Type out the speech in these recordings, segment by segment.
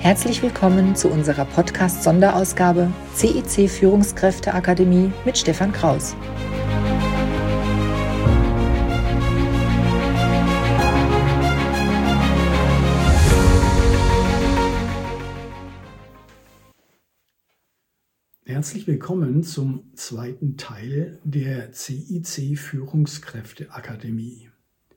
Herzlich willkommen zu unserer Podcast-Sonderausgabe CIC Führungskräfteakademie mit Stefan Kraus. Herzlich willkommen zum zweiten Teil der CIC Führungskräfteakademie.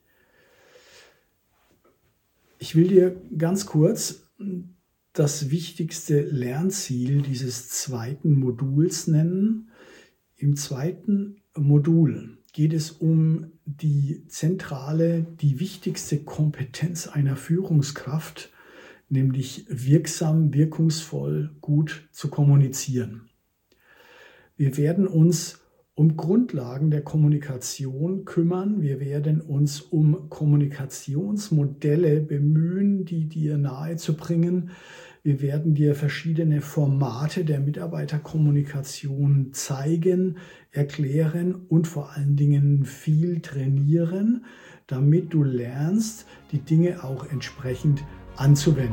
Ich will dir ganz kurz das wichtigste Lernziel dieses zweiten Moduls nennen. Im zweiten Modul geht es um die zentrale, die wichtigste Kompetenz einer Führungskraft, nämlich wirksam, wirkungsvoll, gut zu kommunizieren. Wir werden uns um Grundlagen der Kommunikation kümmern. Wir werden uns um Kommunikationsmodelle bemühen, die dir nahezubringen. Wir werden dir verschiedene Formate der Mitarbeiterkommunikation zeigen, erklären und vor allen Dingen viel trainieren, damit du lernst, die Dinge auch entsprechend anzuwenden.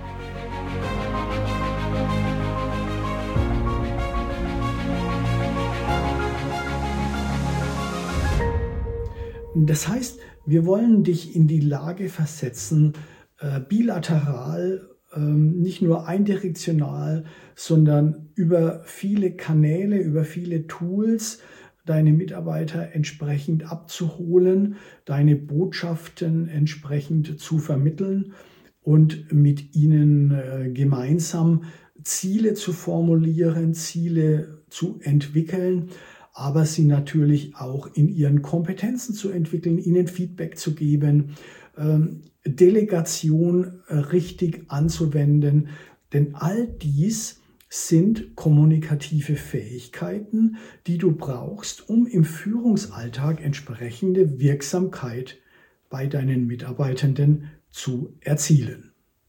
Das heißt, wir wollen dich in die Lage versetzen, bilateral, nicht nur eindirektional, sondern über viele Kanäle, über viele Tools deine Mitarbeiter entsprechend abzuholen, deine Botschaften entsprechend zu vermitteln und mit ihnen gemeinsam Ziele zu formulieren, Ziele zu entwickeln, aber sie natürlich auch in ihren Kompetenzen zu entwickeln, ihnen Feedback zu geben, Delegation richtig anzuwenden. Denn all dies sind kommunikative Fähigkeiten, die du brauchst, um im Führungsalltag entsprechende Wirksamkeit bei deinen Mitarbeitenden zu erzielen.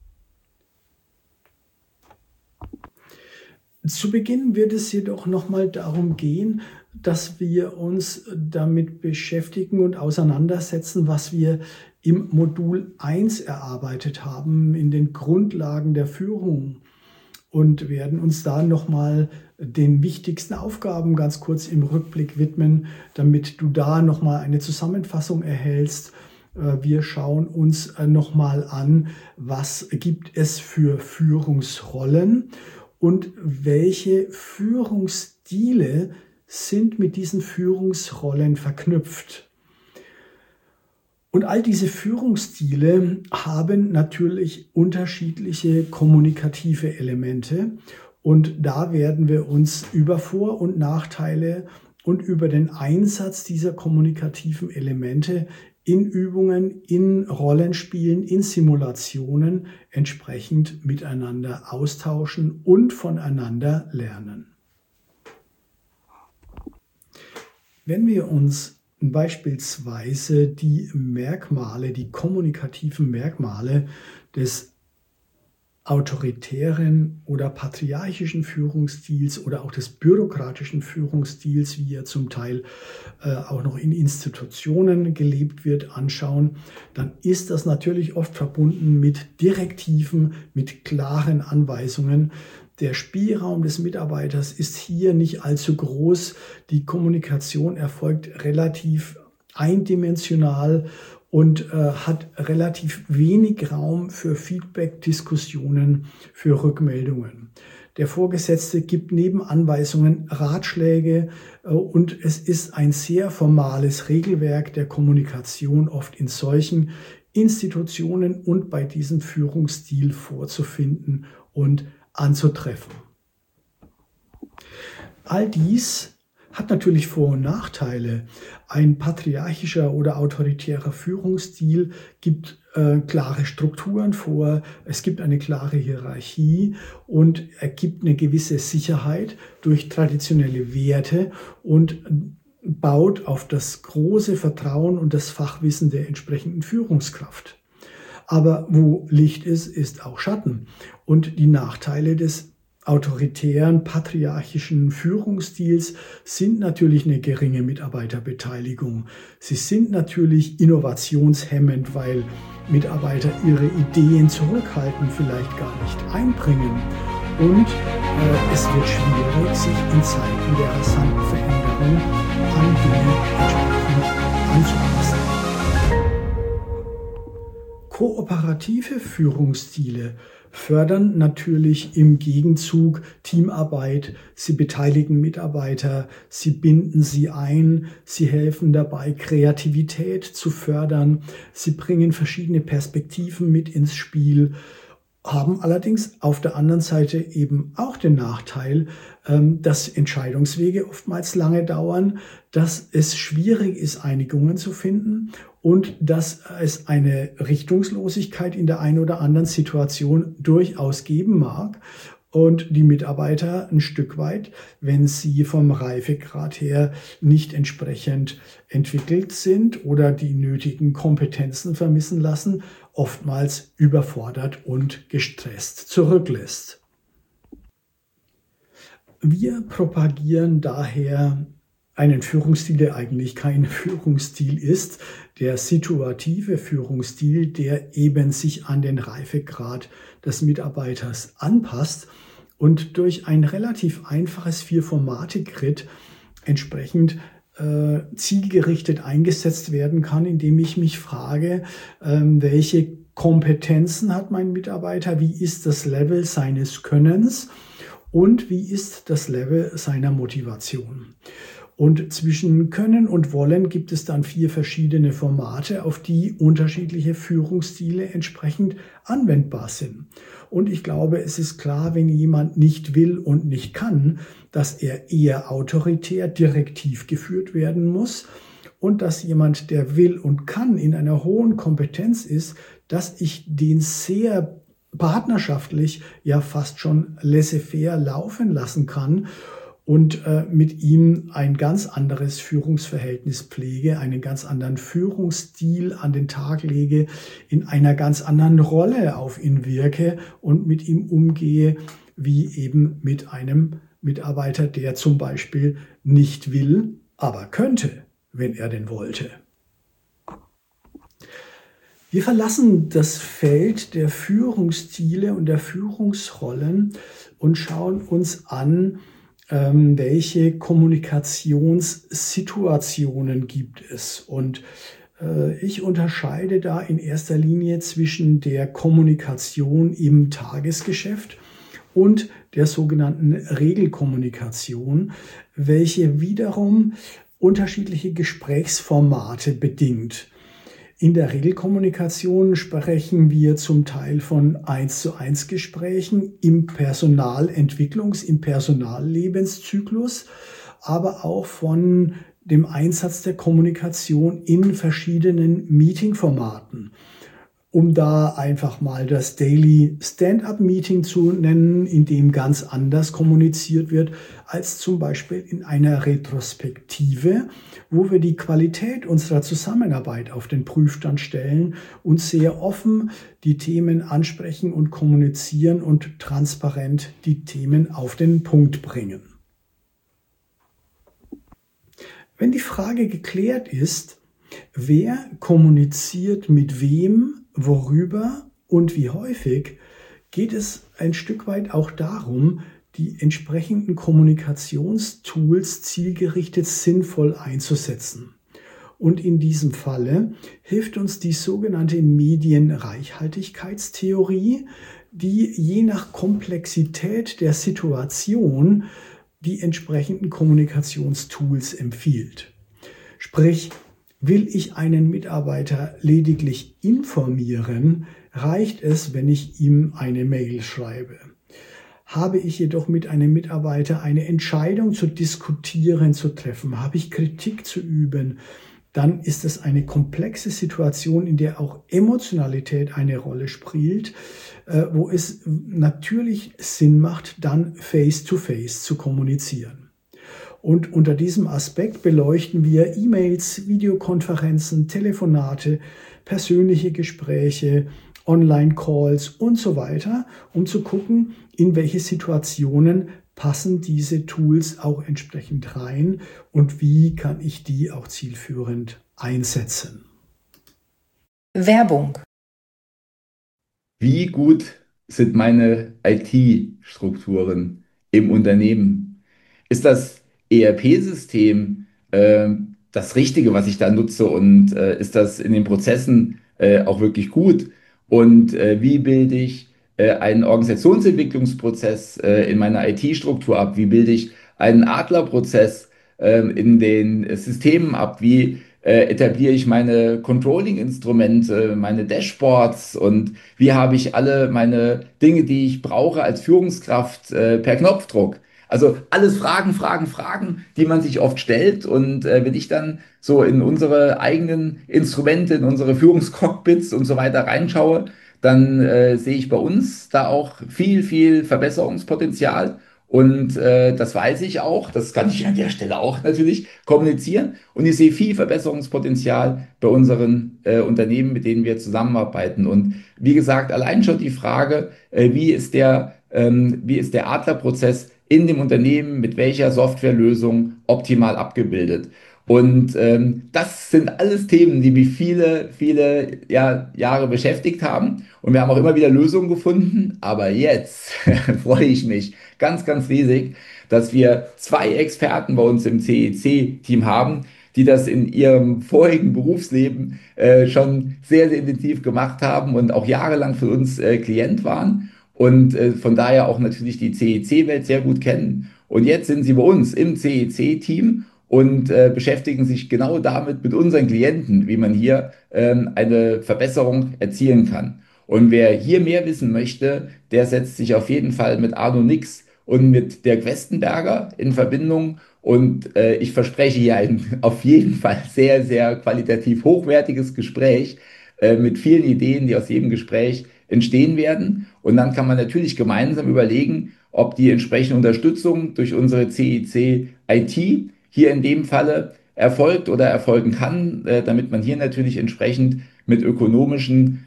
Zu Beginn wird es jedoch nochmal darum gehen, dass wir uns damit beschäftigen und auseinandersetzen, was wir im Modul 1 erarbeitet haben, in den Grundlagen der Führung, und werden uns da nochmal den wichtigsten Aufgaben ganz kurz im Rückblick widmen, damit du da nochmal eine Zusammenfassung erhältst. Wir schauen uns nochmal an, was gibt es für Führungsrollen und welche Führungsstile sind mit diesen Führungsrollen verknüpft. Und all diese Führungsstile haben natürlich unterschiedliche kommunikative Elemente. Und da werden wir uns über Vor- und Nachteile und über den Einsatz dieser kommunikativen Elemente in Übungen, in Rollenspielen, in Simulationen entsprechend miteinander austauschen und voneinander lernen. Wenn wir uns beispielsweise die Merkmale, die kommunikativen Merkmale des autoritären oder patriarchischen Führungsstils oder auch des bürokratischen Führungsstils, wie er zum Teil auch noch in Institutionen gelebt wird, anschauen, dann ist das natürlich oft verbunden mit Direktiven, mit klaren Anweisungen. Der Spielraum des Mitarbeiters ist hier nicht allzu groß. Die Kommunikation erfolgt relativ eindimensional und hat relativ wenig Raum für Feedback, Diskussionen, für Rückmeldungen. Der Vorgesetzte gibt neben Anweisungen Ratschläge und es ist ein sehr formales Regelwerk der Kommunikation oft in solchen Institutionen und bei diesem Führungsstil vorzufinden und anzutreffen. All dies hat natürlich Vor- und Nachteile. Ein patriarchischer oder autoritärer Führungsstil gibt klare Strukturen vor, es gibt eine klare Hierarchie und er gibt eine gewisse Sicherheit durch traditionelle Werte und baut auf das große Vertrauen und das Fachwissen der entsprechenden Führungskraft. Aber wo Licht ist, ist auch Schatten. Und die Nachteile des autoritären, patriarchischen Führungsstils sind natürlich eine geringe Mitarbeiterbeteiligung. Sie sind natürlich innovationshemmend, weil Mitarbeiter ihre Ideen zurückhalten, vielleicht gar nicht einbringen. Und es wird schwierig, sich in Zeiten der rasanten Veränderung an Dinge entsprechend anzupassen. Kooperative Führungsstile fördern natürlich im Gegenzug Teamarbeit, sie beteiligen Mitarbeiter, sie binden sie ein, sie helfen dabei, Kreativität zu fördern, sie bringen verschiedene Perspektiven mit ins Spiel, haben allerdings auf der anderen Seite eben auch den Nachteil, dass Entscheidungswege oftmals lange dauern, dass es schwierig ist, Einigungen zu finden und dass es eine Richtungslosigkeit in der einen oder anderen Situation durchaus geben mag und die Mitarbeiter ein Stück weit, wenn sie vom Reifegrad her nicht entsprechend entwickelt sind oder die nötigen Kompetenzen vermissen lassen, oftmals überfordert und gestresst zurücklässt. Wir propagieren daher einen Führungsstil, der eigentlich kein Führungsstil ist, der situative Führungsstil, der eben sich an den Reifegrad des Mitarbeiters anpasst und durch ein relativ einfaches 4-Formate-Grid entsprechend zielgerichtet eingesetzt werden kann, indem ich mich frage, welche Kompetenzen hat mein Mitarbeiter, wie ist das Level seines Könnens und wie ist das Level seiner Motivation. Und zwischen Können und Wollen gibt es dann 4 verschiedene Formate, auf die unterschiedliche Führungsstile entsprechend anwendbar sind. Und ich glaube, es ist klar, wenn jemand nicht will und nicht kann, dass er eher autoritär, direktiv geführt werden muss und dass jemand, der will und kann, in einer hohen Kompetenz ist, dass ich den sehr partnerschaftlich, ja fast schon laissez-faire laufen lassen kann und mit ihm ein ganz anderes Führungsverhältnis pflege, einen ganz anderen Führungsstil an den Tag lege, in einer ganz anderen Rolle auf ihn wirke und mit ihm umgehe, wie eben mit einem Mitarbeiter, der zum Beispiel nicht will, aber könnte, wenn er denn wollte. Wir verlassen das Feld der Führungsstile und der Führungsrollen und schauen uns an, welche Kommunikationssituationen gibt es. Und ich unterscheide da in erster Linie zwischen der Kommunikation im Tagesgeschäft und der sogenannten Regelkommunikation, welche wiederum unterschiedliche Gesprächsformate bedingt. In der Regelkommunikation sprechen wir zum Teil von 1:1 Gesprächen im im Personallebenszyklus, aber auch von dem Einsatz der Kommunikation in verschiedenen Meetingformaten. Um da einfach mal das Daily Stand-up-Meeting zu nennen, in dem ganz anders kommuniziert wird als zum Beispiel in einer Retrospektive, wo wir die Qualität unserer Zusammenarbeit auf den Prüfstand stellen und sehr offen die Themen ansprechen und kommunizieren und transparent die Themen auf den Punkt bringen. Wenn die Frage geklärt ist, wer kommuniziert mit wem, worüber und wie häufig, geht es ein Stück weit auch darum, die entsprechenden Kommunikationstools zielgerichtet sinnvoll einzusetzen. Und in diesem Falle hilft uns die sogenannte Medienreichhaltigkeitstheorie, die je nach Komplexität der Situation die entsprechenden Kommunikationstools empfiehlt. Sprich, will ich einen Mitarbeiter lediglich informieren, reicht es, wenn ich ihm eine Mail schreibe. Habe ich jedoch mit einem Mitarbeiter eine Entscheidung zu diskutieren, zu treffen, habe ich Kritik zu üben, dann ist es eine komplexe Situation, in der auch Emotionalität eine Rolle spielt, wo es natürlich Sinn macht, dann face-to-face zu kommunizieren. Und unter diesem Aspekt beleuchten wir E-Mails, Videokonferenzen, Telefonate, persönliche Gespräche Online-Calls und so weiter, um zu gucken, in welche Situationen passen diese Tools auch entsprechend rein und wie kann ich die auch zielführend einsetzen. Werbung. Wie gut sind meine IT-Strukturen im Unternehmen? Ist das ERP-System das Richtige, was ich da nutze, und ist das in den Prozessen auch wirklich gut? Und wie bilde ich einen Organisationsentwicklungsprozess in meiner IT-Struktur ab? Wie bilde ich einen Adlerprozess in den Systemen ab? Wie etabliere ich meine Controlling-Instrumente, meine Dashboards, und wie habe ich alle meine Dinge, die ich brauche als Führungskraft per Knopfdruck? Also alles Fragen, die man sich oft stellt. Und wenn ich dann so in unsere eigenen Instrumente, in unsere Führungscockpits und so weiter reinschaue, dann sehe ich bei uns da auch viel Verbesserungspotenzial. Und das weiß ich auch, das kann ich an der Stelle auch natürlich kommunizieren. Und ich sehe viel Verbesserungspotenzial bei unseren Unternehmen, mit denen wir zusammenarbeiten. Und wie gesagt, allein schon die Frage, wie ist der Adlerprozess in dem Unternehmen, mit welcher Softwarelösung optimal abgebildet. Und das sind alles Themen, die mich viele Jahre beschäftigt haben. Und wir haben auch immer wieder Lösungen gefunden. Aber jetzt freue ich mich ganz riesig, dass wir 2 Experten bei uns im CEC-Team haben, die das in ihrem vorigen Berufsleben schon sehr intensiv gemacht haben und auch jahrelang für uns Klient waren. Und von daher auch natürlich die CEC-Welt sehr gut kennen. Und jetzt sind sie bei uns im CEC-Team und beschäftigen sich genau damit mit unseren Klienten, wie man hier eine Verbesserung erzielen kann. Und wer hier mehr wissen möchte, der setzt sich auf jeden Fall mit Arno Nix und mit Dirk Westenberger in Verbindung. Und ich verspreche hier ein auf jeden Fall sehr qualitativ hochwertiges Gespräch mit vielen Ideen, die aus jedem Gespräch entstehen werden. Und dann kann man natürlich gemeinsam überlegen, ob die entsprechende Unterstützung durch unsere CEC IT hier in dem Falle erfolgt oder erfolgen kann, damit man hier natürlich entsprechend mit ökonomischen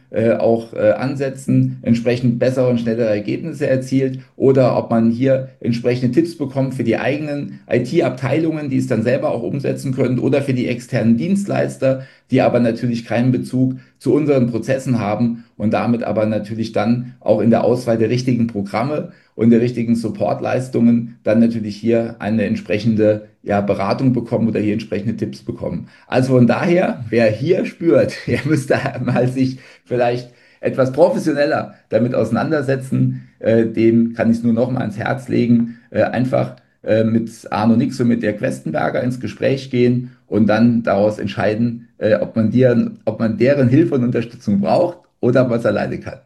Ansätzen entsprechend bessere und schnellere Ergebnisse erzielt, oder ob man hier entsprechende Tipps bekommt für die eigenen IT-Abteilungen, die es dann selber auch umsetzen können, oder für die externen Dienstleister, die aber natürlich keinen Bezug zu unseren Prozessen haben und damit aber natürlich dann auch in der Auswahl der richtigen Programme und der richtigen Supportleistungen dann natürlich hier eine entsprechende Beratung bekommen oder hier entsprechende Tipps bekommen. Also von daher, wer hier spürt, der müsste mal sich vielleicht etwas professioneller damit auseinandersetzen, dem kann ich es nur noch mal ans Herz legen, einfach mit Arno Nix und mit Dirk Westenberger ins Gespräch gehen und dann daraus entscheiden, ob man deren Hilfe und Unterstützung braucht oder ob man es alleine kann.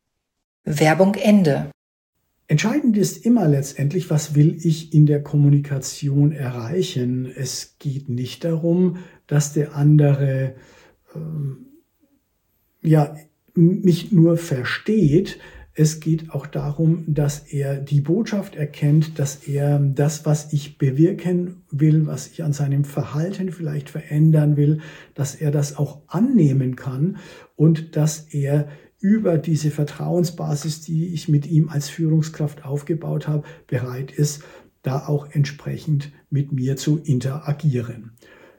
Werbung Ende. Entscheidend ist immer letztendlich, was will ich in der Kommunikation erreichen. Es geht nicht darum, dass der andere mich nur versteht. Es geht auch darum, dass er die Botschaft erkennt, dass er das, was ich bewirken will, was ich an seinem Verhalten vielleicht verändern will, dass er das auch annehmen kann und dass er über diese Vertrauensbasis, die ich mit ihm als Führungskraft aufgebaut habe, bereit ist, da auch entsprechend mit mir zu interagieren.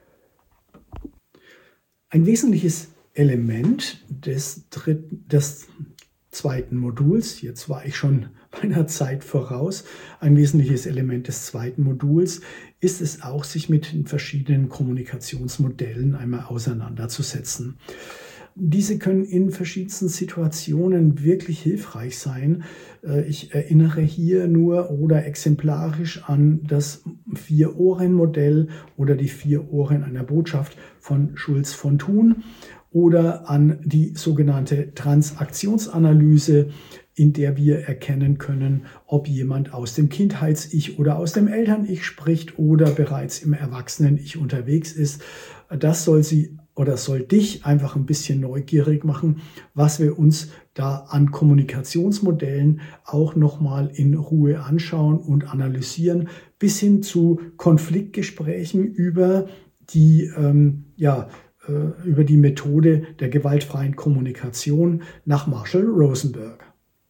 Ein wesentliches Element des zweiten Moduls, jetzt war ich schon meiner Zeit voraus, ein wesentliches Element des zweiten Moduls ist es auch, sich mit den verschiedenen Kommunikationsmodellen einmal auseinanderzusetzen. Diese können in verschiedensten Situationen wirklich hilfreich sein. Ich erinnere hier nur oder exemplarisch an das 4-Ohren-Modell oder die 4 Ohren einer Botschaft von Schulz von Thun oder an die sogenannte Transaktionsanalyse, in der wir erkennen können, ob jemand aus dem Kindheits-Ich oder aus dem Eltern-Ich spricht oder bereits im Erwachsenen-Ich unterwegs ist. Das soll dich einfach ein bisschen neugierig machen, was wir uns da an Kommunikationsmodellen auch nochmal in Ruhe anschauen und analysieren, bis hin zu Konfliktgesprächen über die über die Methode der gewaltfreien Kommunikation nach Marshall Rosenberg.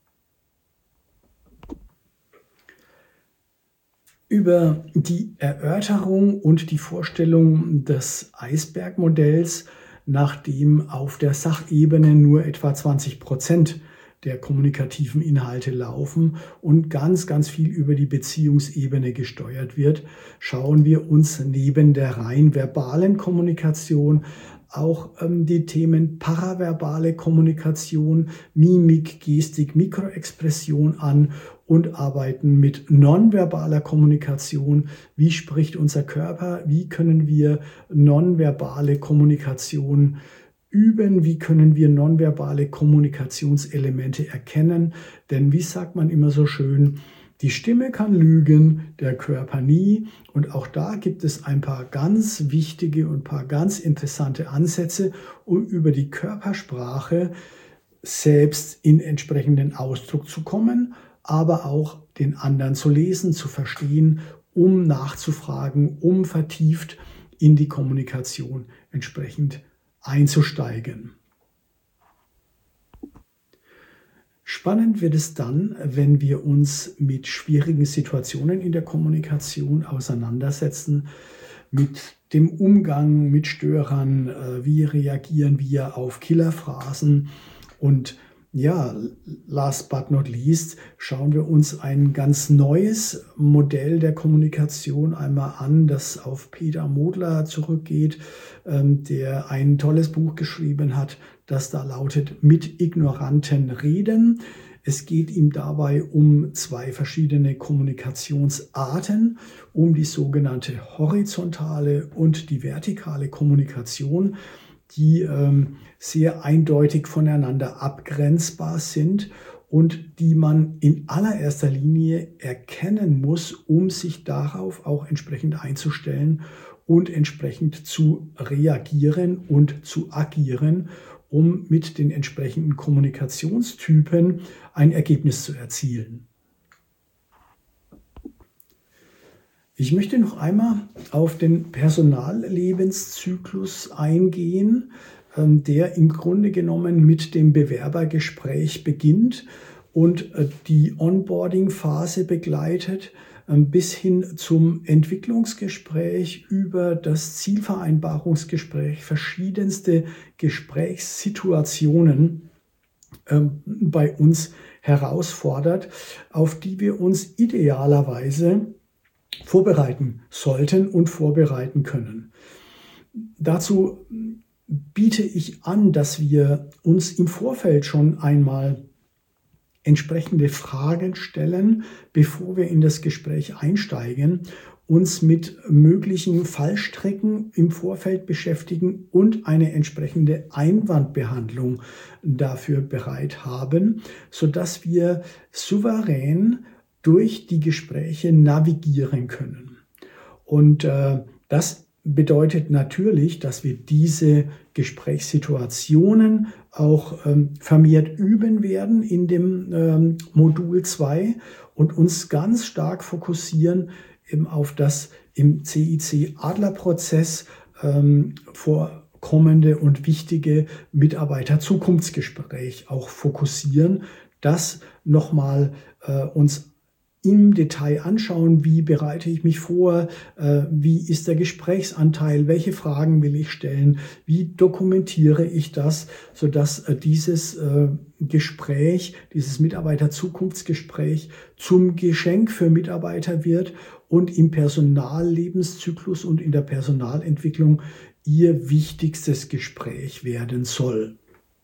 Über die Erörterung und die Vorstellung des Eisbergmodells, nachdem auf der Sachebene nur etwa 20% der kommunikativen Inhalte laufen und ganz, ganz viel über die Beziehungsebene gesteuert wird, schauen wir uns neben der rein verbalen Kommunikation auch die Themen paraverbale Kommunikation, Mimik, Gestik, Mikroexpression an und arbeiten mit nonverbaler Kommunikation. Wie spricht unser Körper? Wie können wir nonverbale Kommunikation üben? Wie können wir nonverbale Kommunikationselemente erkennen? Denn wie sagt man immer so schön, die Stimme kann lügen, der Körper nie. Und auch da gibt es ein paar ganz wichtige und ein paar ganz interessante Ansätze, um über die Körpersprache selbst in entsprechenden Ausdruck zu kommen, aber auch den anderen zu lesen, zu verstehen, um nachzufragen, um vertieft in die Kommunikation entsprechend einzusteigen. Spannend wird es dann, wenn wir uns mit schwierigen Situationen in der Kommunikation auseinandersetzen, mit dem Umgang mit Störern, wie reagieren wir auf Killerphrasen und ja, last but not least, schauen wir uns ein ganz neues Modell der Kommunikation einmal an, das auf Peter Modler zurückgeht, der ein tolles Buch geschrieben hat, das da lautet Mit Ignoranten reden. Es geht ihm dabei um zwei verschiedene Kommunikationsarten, um die sogenannte horizontale und die vertikale Kommunikation, die sehr eindeutig voneinander abgrenzbar sind und die man in allererster Linie erkennen muss, um sich darauf auch entsprechend einzustellen und entsprechend zu reagieren und zu agieren, um mit den entsprechenden Kommunikationstypen ein Ergebnis zu erzielen. Ich möchte noch einmal auf den Personallebenszyklus eingehen, der im Grunde genommen mit dem Bewerbergespräch beginnt und die Onboarding-Phase begleitet, bis hin zum Entwicklungsgespräch über das Zielvereinbarungsgespräch, verschiedenste Gesprächssituationen bei uns herausfordert, auf die wir uns idealerweise vorbereiten sollten und vorbereiten können. Dazu biete ich an, dass wir uns im Vorfeld schon einmal entsprechende Fragen stellen, bevor wir in das Gespräch einsteigen, uns mit möglichen Fallstricken im Vorfeld beschäftigen und eine entsprechende Einwandbehandlung dafür bereit haben, sodass wir souverän durch die Gespräche navigieren können. Und das bedeutet natürlich, dass wir diese Gesprächssituationen auch vermehrt üben werden in dem Modul 2 und uns ganz stark fokussieren eben auf das im CIC-Adler-Prozess vorkommende und wichtige Mitarbeiter-Zukunftsgespräch auch fokussieren, das nochmal uns im Detail anschauen, wie bereite ich mich vor, wie ist der Gesprächsanteil, welche Fragen will ich stellen, wie dokumentiere ich das, sodass dieses Gespräch, dieses Mitarbeiter-Zukunftsgespräch zum Geschenk für Mitarbeiter wird und im Personallebenszyklus und in der Personalentwicklung ihr wichtigstes Gespräch werden soll.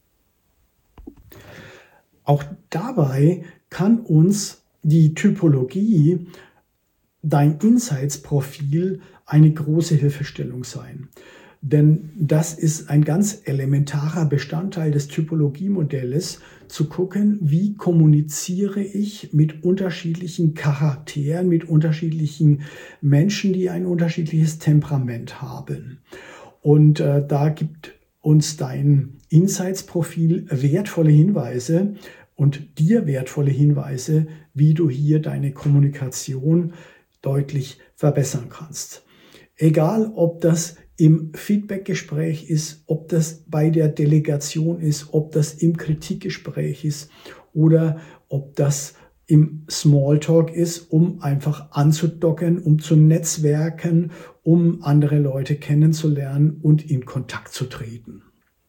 Auch dabei kann uns die Typologie, dein Insights-Profil, eine große Hilfestellung sein. Denn das ist ein ganz elementarer Bestandteil des Typologiemodells, zu gucken, wie kommuniziere ich mit unterschiedlichen Charakteren, mit unterschiedlichen Menschen, die ein unterschiedliches Temperament haben. Und da gibt uns dein Insights-Profil wertvolle Hinweise und dir wertvolle Hinweise, wie du hier deine Kommunikation deutlich verbessern kannst. Egal, ob das im Feedbackgespräch ist, ob das bei der Delegation ist, ob das im Kritikgespräch ist oder ob das im Smalltalk ist, um einfach anzudocken, um zu netzwerken, um andere Leute kennenzulernen und in Kontakt zu treten.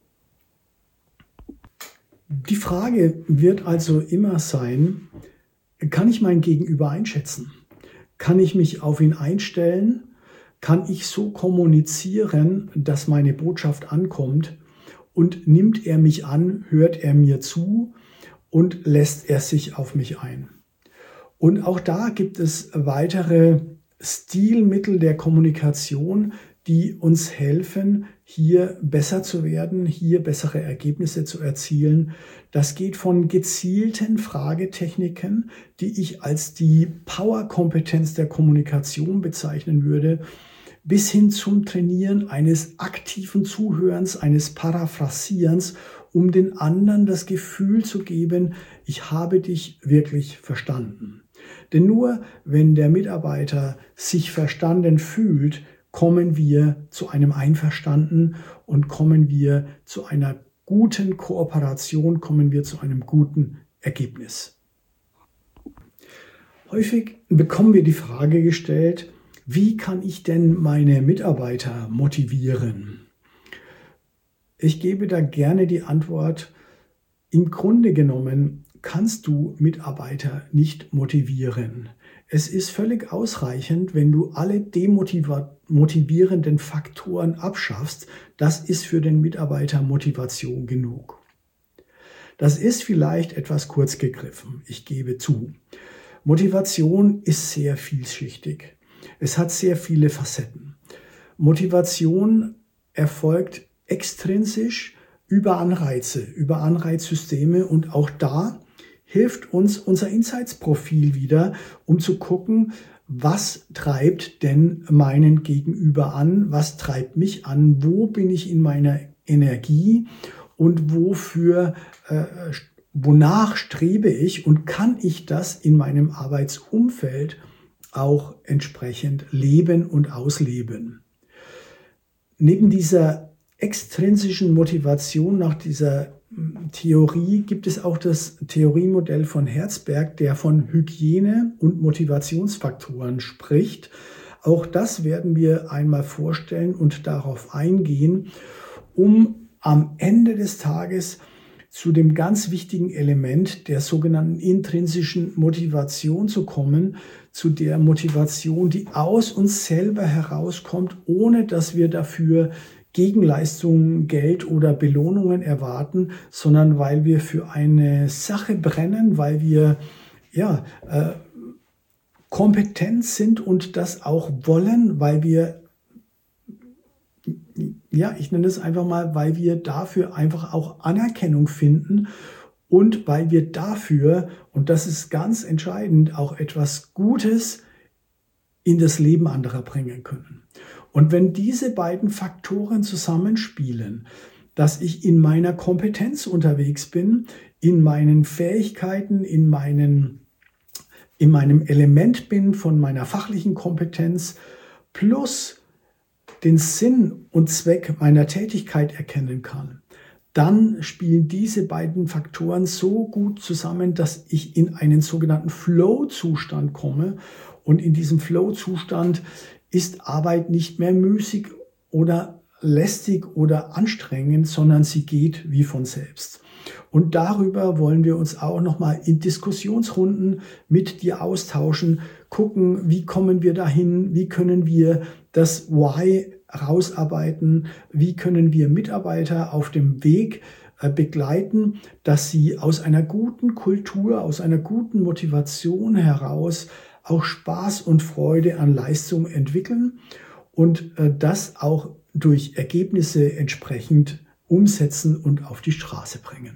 Die Frage wird also immer sein, kann ich mein Gegenüber einschätzen? Kann ich mich auf ihn einstellen? Kann ich so kommunizieren, dass meine Botschaft ankommt? Und nimmt er mich an, hört er mir zu und lässt er sich auf mich ein? Und auch da gibt es weitere Stilmittel der Kommunikation, die uns helfen, hier besser zu werden, hier bessere Ergebnisse zu erzielen. Das geht von gezielten Fragetechniken, die ich als die Powerkompetenz der Kommunikation bezeichnen würde, bis hin zum Trainieren eines aktiven Zuhörens, eines Paraphrasierens, um den anderen das Gefühl zu geben, ich habe dich wirklich verstanden. Denn nur wenn der Mitarbeiter sich verstanden fühlt, kommen wir zu einem Einverstanden und kommen wir zu einer guten Kooperation, kommen wir zu einem guten Ergebnis. Häufig bekommen wir die Frage gestellt, wie kann ich denn meine Mitarbeiter motivieren? Ich gebe da gerne die Antwort, im Grunde genommen kannst du Mitarbeiter nicht motivieren. Es ist völlig ausreichend, wenn du alle demotivierenden Faktoren abschaffst. Das ist für den Mitarbeiter Motivation genug. Das ist vielleicht etwas kurz gegriffen, ich gebe zu. Motivation ist sehr vielschichtig. Es hat sehr viele Facetten. Motivation erfolgt extrinsisch über Anreize, über Anreizsysteme und auch da hilft uns unser Insights-Profil wieder, um zu gucken, was treibt denn meinen Gegenüber an, was treibt mich an, wo bin ich in meiner Energie und wonach strebe ich und kann ich das in meinem Arbeitsumfeld auch entsprechend leben und ausleben. Neben dieser extrinsischen Motivation nach dieser Theorie gibt es auch das Theoriemodell von Herzberg, der von Hygiene- und Motivationsfaktoren spricht. Auch das werden wir einmal vorstellen und darauf eingehen, um am Ende des Tages zu dem ganz wichtigen Element der sogenannten intrinsischen Motivation zu kommen, zu der Motivation, die aus uns selber herauskommt, ohne dass wir dafür Gegenleistungen, Geld oder Belohnungen erwarten, sondern weil wir für eine Sache brennen, weil wir kompetent sind und das auch wollen, weil wir, ich nenne es einfach mal, weil wir dafür einfach auch Anerkennung finden und weil wir dafür, und das ist ganz entscheidend, auch etwas Gutes in das Leben anderer bringen können. Und wenn diese beiden Faktoren zusammenspielen, dass ich in meiner Kompetenz unterwegs bin, in meinen Fähigkeiten, in meinem Element bin von meiner fachlichen Kompetenz, plus den Sinn und Zweck meiner Tätigkeit erkennen kann, dann spielen diese beiden Faktoren so gut zusammen, dass ich in einen sogenannten Flow-Zustand komme. Und in diesem Flow-Zustand ist Arbeit nicht mehr müßig oder lästig oder anstrengend, sondern sie geht wie von selbst. Und darüber wollen wir uns auch nochmal in Diskussionsrunden mit dir austauschen, gucken, wie kommen wir dahin, wie können wir das Why rausarbeiten, wie können wir Mitarbeiter auf dem Weg begleiten, dass sie aus einer guten Kultur, aus einer guten Motivation heraus auch Spaß und Freude an Leistung entwickeln und das auch durch Ergebnisse entsprechend umsetzen und auf die Straße bringen.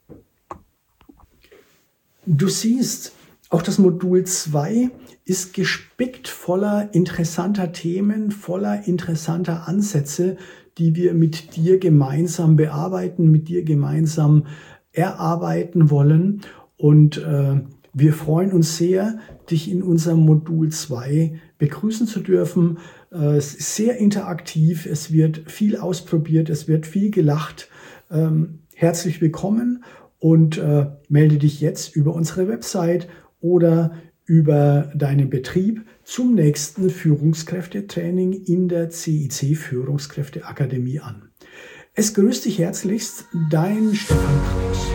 Du siehst, auch das Modul 2 ist gespickt voller interessanter Themen, voller interessanter Ansätze, die wir mit dir gemeinsam bearbeiten, mit dir gemeinsam erarbeiten wollen. Und wir freuen uns sehr, dich in unserem Modul 2 begrüßen zu dürfen. Es ist sehr interaktiv, es wird viel ausprobiert, es wird viel gelacht. Herzlich willkommen und melde dich jetzt über unsere Website oder über deinen Betrieb zum nächsten Führungskräftetraining in der CIC Führungskräfteakademie an. Es grüßt dich herzlichst, dein Stefan Kraus.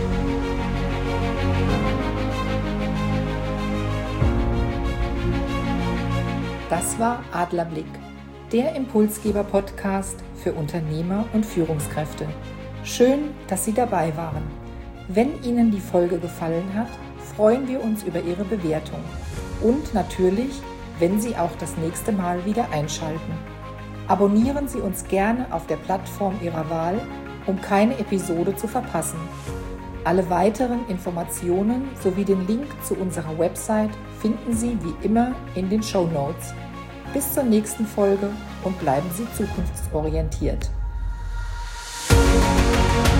Das war Adlerblick, der Impulsgeber-Podcast für Unternehmer und Führungskräfte. Schön, dass Sie dabei waren. Wenn Ihnen die Folge gefallen hat, freuen wir uns über Ihre Bewertung und natürlich, wenn Sie auch das nächste Mal wieder einschalten. Abonnieren Sie uns gerne auf der Plattform Ihrer Wahl, um keine Episode zu verpassen. Alle weiteren Informationen sowie den Link zu unserer Website finden Sie wie immer in den Shownotes. Bis zur nächsten Folge und bleiben Sie zukunftsorientiert.